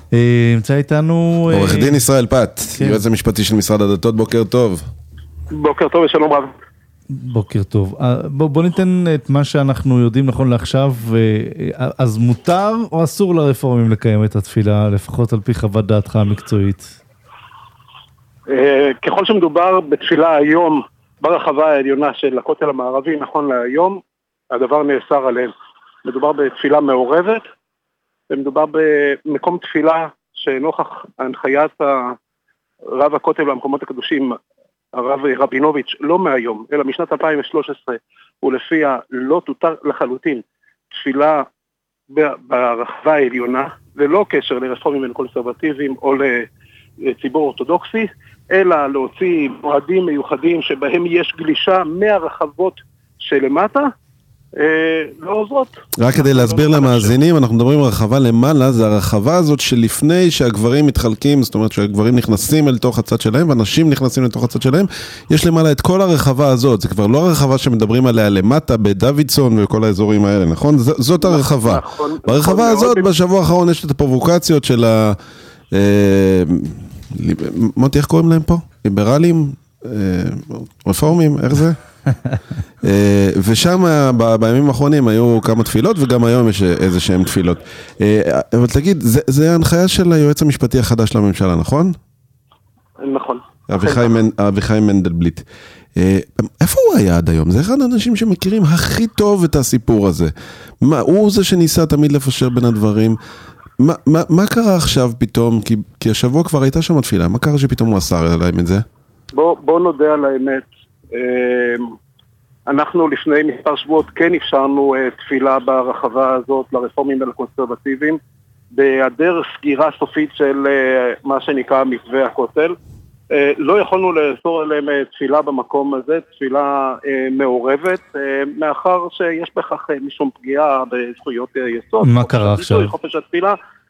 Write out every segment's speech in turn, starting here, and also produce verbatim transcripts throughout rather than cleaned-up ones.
נמצא איתנו... עורך דין ישראל פת, יועץ המשפטי של משרד הדתות, בוקר טוב. בוקר טוב ושלום רב. בוקר טוב. בוא, בוא ניתן את מה שאנחנו יודעים נכון לעכשיו. אז מותר או אסור לרפורמים לקיים את התפילה, לפחות על פי חוות דעתך המקצועית? ככל שמדובר בתפילה היום ברחבה העליונה של הכותל המערבי, נכון להיום, הדבר נאסר עליהם. מדובר בתפילה מעורבת, ומדובר במקום תפילה שנוכח הנחיית רב הכותל והמקומות הקדושים, הרב רבינוביץ', לא מהיום, אלא משנת אלפיים ושלוש עשרה, ולפיה לא תותר לחלוטין תפילה ברחבה העליונה, ללא קשר לרפורמים וקונסרבטיביים או לציבור אורתודוקסי, אלא להוציא מועדים מיוחדים שבהם יש גלישה מהרחבות שלמטה, לא עוזרות. רק כדי להסביר למאזינים, אנחנו מדברים על רחבה למעלה, זה הרחבה הזאת שלפני שהגברים מתחלקים, זאת אומרת שהגברים נכנסים אל תוך הצד שלהם, ואנשים נכנסים לתוך הצד שלהם, יש למעלה את כל הרחבה הזאת, זה כבר לא הרחבה שמדברים עליה למטה, בדוידסון וכל האזורים האלה, נכון? זאת הרחבה. ברחבה הזאת, בשבוע האחרון יש את הפרובוקציות של ה... מוטי, איך קוראים להם פה? ליברלים? רפורמים? איך זה? ושם בימים האחרונים היו כמה תפילות, וגם היום יש איזה שהם תפילות. אבל תגיד, זה ההנחיה של היועץ המשפטי החדש לממשלה, נכון? נכון. אביחי מנדלבליט. איפה הוא היה עד היום? זה אחד האנשים שמכירים הכי טוב את הסיפור הזה. הוא זה שניסה תמיד לפשר בין הדברים. מה, מה, מה קרה עכשיו פתאום? כי, כי השבוע כבר הייתה שם תפילה. מה קרה שפתאום הוא אסר עליהם את זה? בוא, בוא נודה על האמת. אנחנו לפני מספר שבועות כן אפשרנו תפילה ברחבה הזאת לרפורמים ולקונסרבטיביים, בהיעדר סגירה סופית של מה שנקרא מתווה הכותל. לא יכולנו לאסור עליהם תפילה במקום הזה, תפילה מעורבת, מאחר שיש בכך משום פגיעה בזכויות יסוד. מה קרה עכשיו? חופש התפילה.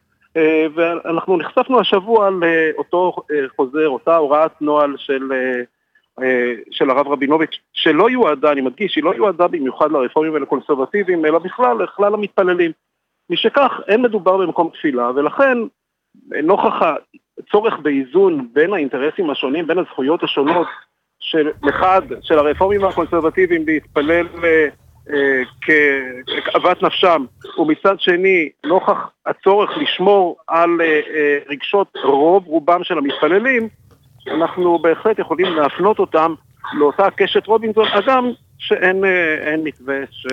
ואנחנו נחשפנו השבוע לאותו חוזר, אותה הוראת נועל של... של הרב רבינוביץ', שלא יועדה, אני מדגיש, היא לא יועדה במיוחד לרפורמים ולקונסרבטיביים, אלא בכלל, לכלל המתפללים. משכך, אין מדובר במקום תפילה, ולכן, נוכח הצורך באיזון בין האינטרסים השונים, בין הזכויות השונות, של אחד, של הרפורמים והקונסרבטיביים, להתפלל אה, כאוות נפשם, ומצד שני, נוכח הצורך לשמור על אה, אה, רגשות רוב רובם של המתפללים, אנחנו בהחלט יכולים להפנות אותם לאותה קשת רובינסון, אדם שאין אין מתווה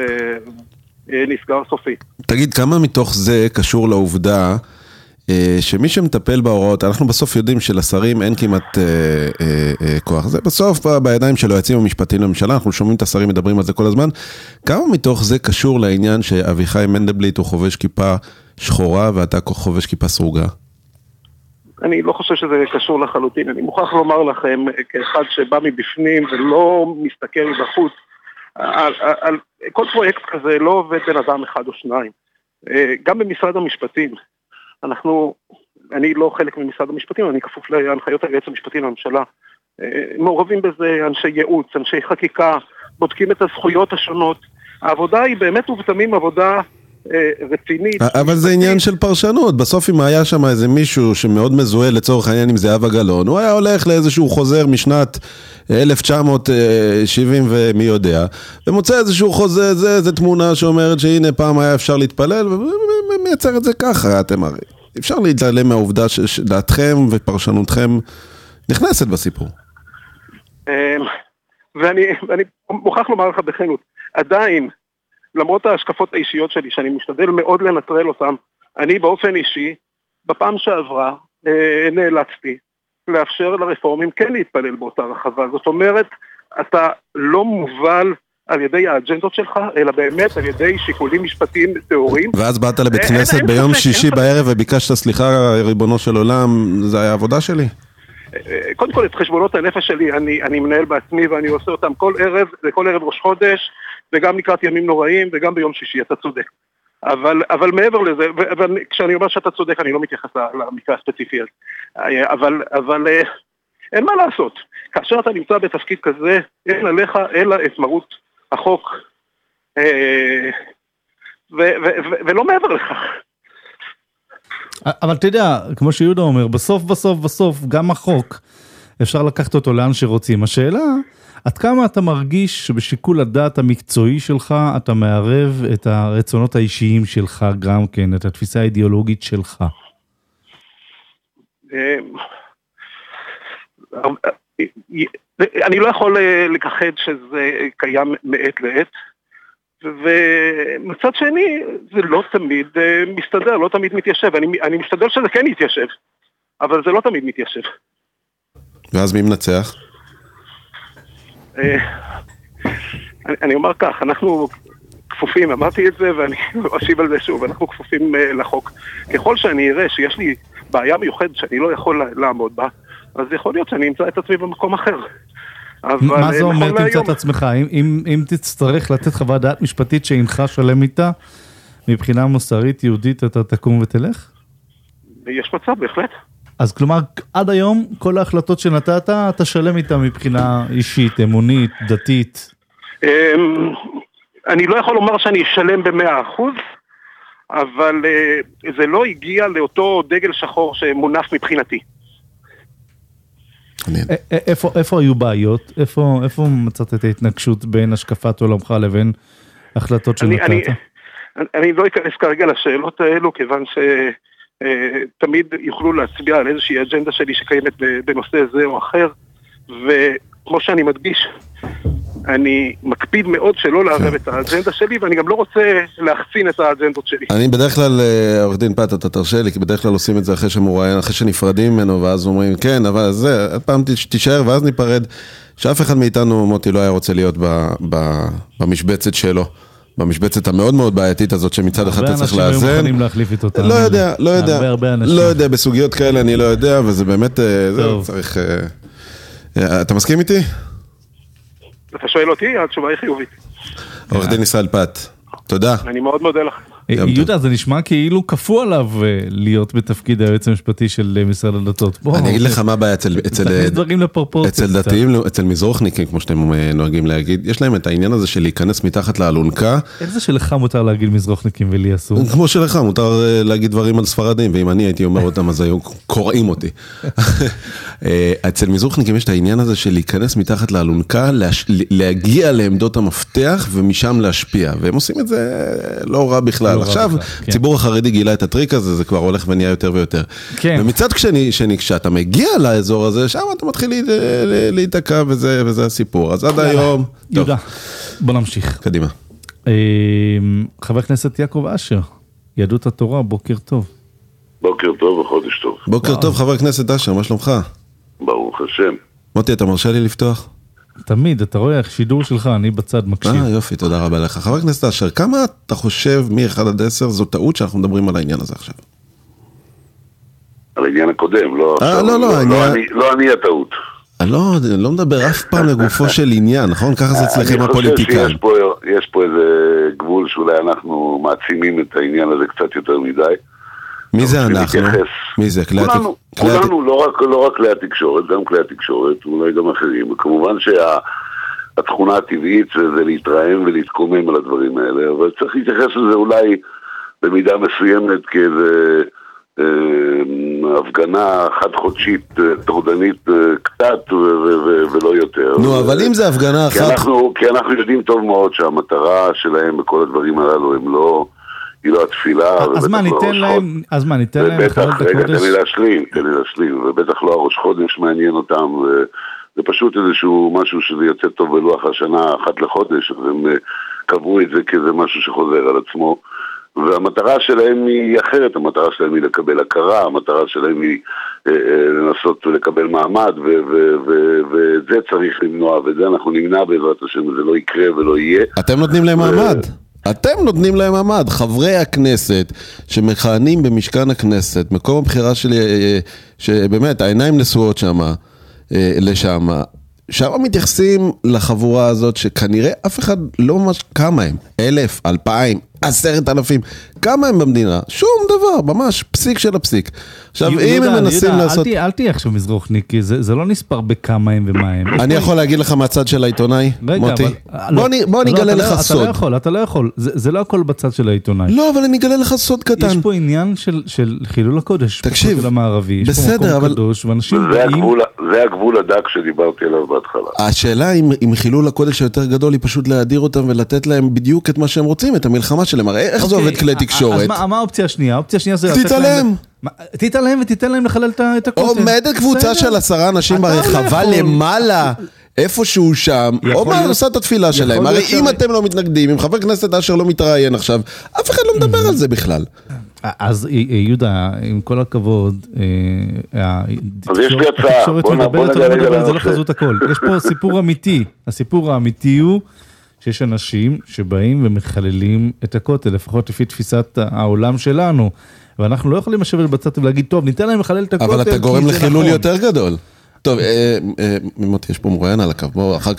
שנסגר סופי. תגיד, כמה מתוך זה קשור לעובדה שמי שמטפל בהוראות, אנחנו בסוף יודעים שלשרים אין כמעט אה, אה, אה, כוח. זה בסוף בידיים של היועצים המשפטיים לממשלה, אנחנו שומעים את השרים מדברים על זה כל הזמן. כמה מתוך זה קשור לעניין שאביחי מנדלבליט הוא חובש כיפה שחורה ואתה חובש כיפה סרוגה? אני לא חושב שזה קשור לחלוטין. אני מוכרח לומר לכם, כאחד שבא מבפנים ולא מסתכל בחוץ, על, על, על כל פרויקט כזה לא עובד בן אדם אחד או שניים. גם במשרד המשפטים, אנחנו, אני לא חלק ממשרד המשפטים, אני כפוף להנחיות היועץ המשפטי לממשלה. מעורבים בזה אנשי ייעוץ, אנשי חקיקה, בודקים את הזכויות השונות. העבודה היא באמת ובתמים עבודה רצינית. אבל זה עניין של פרשנות. בסוף אם היה שם איזה מישהו שמאוד מזוהה לצורך העניין עם זהבה גלאון, הוא היה הולך לאיזשהו חוזר משנת אלף תשע מאות שבעים ומי יודע, ומוצא איזשהו חוזה, זה, זה תמונה שאומרת שהנה פעם היה אפשר להתפלל, ומייצר את זה ככה. אתם הרי אפשר להתעלם מהעובדה שדעתכם ופרשנותכם נכנסת בסיפור. ואני, ואני מוכרח לומר לך בכנות, עדיין למרות ההשקפות האישיות שלי, שאני משתדל מאוד לנטרל אותם, אני באופן אישי, בפעם שעברה, אה, נאלצתי לאפשר לרפורמים כן להתפלל באותה רחבה. זאת אומרת, אתה לא מובל על ידי האג'נדות שלך, אלא באמת על ידי שיקולים משפטיים תיאוריים. ואז באת לבית כנסת ביום שישי בערב וביקשת סליחה, ריבונו של עולם, זה היה עבודה שלי? קודם כל, את חשבונות הנפש שלי, אני, אני מנהל בעצמי ואני עושה אותם כל ערב, כל ערב ראש חודש, וגם לקראת ימים נוראים, וגם ביום שישי, אתה צודק. אבל, אבל מעבר לזה, וכשאני אומר שאתה צודק, אני לא מתייחס למקרה הספציפי הזה. אבל, אבל אין מה לעשות. כאשר אתה נמצא בתפקיד כזה, אין עליך אלא את מרות החוק, ו, ו, ו, ולא מעבר לכך. אבל אתה יודע, כמו שיהודה אומר, בסוף, בסוף, בסוף, גם החוק, אפשר לקחת אותו לאן שרוצים. השאלה, עד כמה אתה מרגיש שבשיקול הדעת המקצועי שלך, אתה מערב את הרצונות האישיים שלך גם כן, את התפיסה האידיאולוגית שלך? אני לא יכול לכחד שזה קיים מעת לעת, ומצד שני זה לא תמיד מסתדר, לא תמיד מתיישב. אני, אני משתדל שזה כן יתיישב, אבל זה לא תמיד מתיישב. ואז מי מנצח? אני, אני אומר כך, אנחנו כפופים, אמרתי את זה ואני אשיב על זה שוב, אנחנו כפופים לחוק. ככל שאני אראה שיש לי בעיה מיוחדת שאני לא יכול לעמוד בה, אז יכול להיות שאני אמצא את עצמי במקום אחר. מה זה אומר תמצא את עצמך? אם, אם, אם תצטרך לתת חוות דעת משפטית שאינך שלם איתה, מבחינה מוסרית יהודית אתה תקום ותלך? יש מצב, בהחלט. אז כלומר, עד היום, כל ההחלטות שנתת, אתה שלם איתה מבחינה אישית, אמונית, דתית? אני לא יכול לומר שאני שלם במאה אחוז, אבל זה לא הגיע לאותו דגל שחור שמונף מבחינתי. איפה, איפה היו בעיות? איפה, איפה מצאת את ההתנגשות בין השקפת עולמך לבין החלטות שנתת? אני, אני, אני לא אכנס כרגע לשאלות האלו, כיוון שתמיד יוכלו להצביע על איזושהי אג'נדה שלי שקיימת בנושא זה או אחר, וכמו שאני מדגיש, אני מקפיד מאוד שלא לערב את האג'נדה שלי, ואני גם לא רוצה להחצין את האג'נדות שלי. אני בדרך כלל, עורך דין פת, אתה תרשה לי, כי בדרך כלל עושים את זה אחרי שמוראיין, אחרי שנפרדים ממנו, ואז אומרים, כן, אבל זה, פעם תישאר, ואז ניפרד, שאף אחד מאיתנו, מוטי, לא היה רוצה להיות במשבצת שלו, במשבצת המאוד מאוד בעייתית הזאת, שמצד אחד אתה צריך לאזן. הרבה אנשים היו מוכנים להחליף איתו. לא יודע, לא יודע, לא יודע, בסוגיות כאלה אני לא יודע, וזה באמת, זה צריך... אתה מסכים איתי? אתה שואל אותי, התשובה היא חיובית. עורך דין ישראל פת, תודה. אני מאוד מודה לך. יהודה, זה נשמע כאילו כפו עליו להיות בתפקיד היועץ המשפטי של משרד הדתות. אני אגיד לך מה הבעיה אצל דתיים, אצל מזרוחניקים, כמו שאתם נוהגים להגיד, יש להם את העניין הזה של להיכנס מתחת לאלונקה. איך זה שלך מותר להגיד מזרוחניקים ולי אסור? כמו שלך, מותר להגיד דברים על ספרדים, ואם אני הייתי אומר אותם, אז היו קוראים אותי. אצל מזרוחניקים יש את העניין הזה של להיכנס מתחת לאלונקה, להגיע לעמדות המפתח ומשם להשפיע, והם עושים את זה לא רע בכלל. עכשיו, ציבור החרדי גילה את הטריק הזה, זה כבר הולך ונהיה יותר ויותר. ומצד שני, כשאתה מגיע לאזור הזה, שם אתה מתחיל להתעקע, וזה הסיפור. אז עד היום... יהודה, בוא נמשיך. קדימה. חבר הכנסת יעקב אשר, יהדות התורה, בוקר טוב. בוקר טוב וחודש טוב. בוקר טוב, חבר הכנסת אשר, מה שלומך? ברוך השם. מוטי, אתה מרשה לי לפתוח? תמיד, אתה רואה, שידור שלך, אני בצד מקשיב. אה, יופי, תודה רבה לך. חבר הכנסת אשר, כמה אתה חושב מ-אחד עד עשר זו טעות שאנחנו מדברים על העניין הזה עכשיו? על העניין הקודם, לא... אה, לא, לא, העניין... לא אני הטעות. אני לא, לא מדבר אף פעם לגופו של עניין, נכון? ככה זה אצלכם הפוליטיקאים. אני חושב שיש פה איזה גבול שאולי אנחנו מעצימים את העניין הזה קצת יותר מדי. מי זה אנחנו? מי זה? כולנו, כולנו, לא רק, לא רק כלי התקשורת, גם כלי התקשורת, אולי גם אחרים. וכמובן שהתכונה הטבעית זה להתרעם ולהתקומם על הדברים האלה, אבל צריך להתייחס לזה אולי במידה מסוימת כאיזה אה, הפגנה חד-חודשית, טורדנית קצת ולא יותר. נו, אבל אם זה הפגנה אחת... כי אנחנו, כי אנחנו יודעים טוב מאוד שהמטרה שלהם בכל הדברים הללו הם לא... היא לא התפילה. אז מה, ניתן להם, אז מה, ניתן להם חודש? רגע, תן לי להשלים, תן לי להשלים, ובטח לא הראש חודש מעניין אותם, זה פשוט איזשהו משהו שזה יוצא טוב בלוח השנה אחת לחודש, אז הם קבעו את זה כאיזה משהו שחוזר על עצמו, והמטרה שלהם היא אחרת, המטרה שלהם היא לקבל הכרה, המטרה שלהם היא לנסות לקבל מעמד, ואת זה צריך למנוע, ואת זה אנחנו נמנע בעזרת השם, וזה לא יקרה ולא יהיה. אתם נותנים להם מעמד? אתם נותנים להם מעמד, חברי הכנסת שמכהנים במשכן הכנסת, מקום הבחירה שלי, שבאמת העיניים נשואות שם, לשם, שם מתייחסים לחבורה הזאת שכנראה אף אחד לא ממש כמה הם, אלף, אלפיים, עשרת אלפים, כמה הם במדינה? שום דבר, ממש פסיק של הפסיק. עכשיו, אם הם מנסים לעשות... אל תהיה עכשיו מזרוחניק, כי זה לא נספר בכמה הם ומה הם. אני יכול להגיד לך מהצד של העיתונאי, מוטי? בוא נגלה לך סוד. אתה לא יכול, אתה לא יכול. זה לא הכל בצד של העיתונאי. לא, אבל אני אגלה לך סוד קטן. יש פה עניין של חילול הקודש. תקשיב, המערבי, בסדר, אבל... זה הגבול הדק שדיברתי עליו בהתחלה. השאלה אם חילול הקודש היותר גדול היא פשוט להדיר אותם ולתת להם בדיוק את מה שהם רוצים, את המלחמה שלהם. הרי איך זה עובד כלי תקשורת? אז מה האופציה השנייה? האופציה השנייה זה... תתעלם. תתעלם ותיתן להם לחלל את הכותל. עומדת קבוצה של עשרה אנשים ברחבה למעלה. איפשהו שם, או מה עושה את התפילה שלהם. הרי אם אתם לא מתנגדים, אם חבר כנסת אשר לא מתראיין עכשיו, אף אחד לא מדבר על זה בכלל. אז יהודה, עם כל הכבוד, אז יש לי הצעה, בוא נגלה זה לא חזות הכל. יש פה סיפור אמיתי. הסיפור האמיתי הוא שיש אנשים שבאים ומחללים את הכותל, לפחות לפי תפיסת העולם שלנו. ואנחנו לא יכולים לשבת בצד ולהגיד, טוב, ניתן להם לחלל את הכותל. אבל אתה גורם לחילול יותר גדול. טוב, מוטי, יש פה מרואיין על הקו, בואו אחר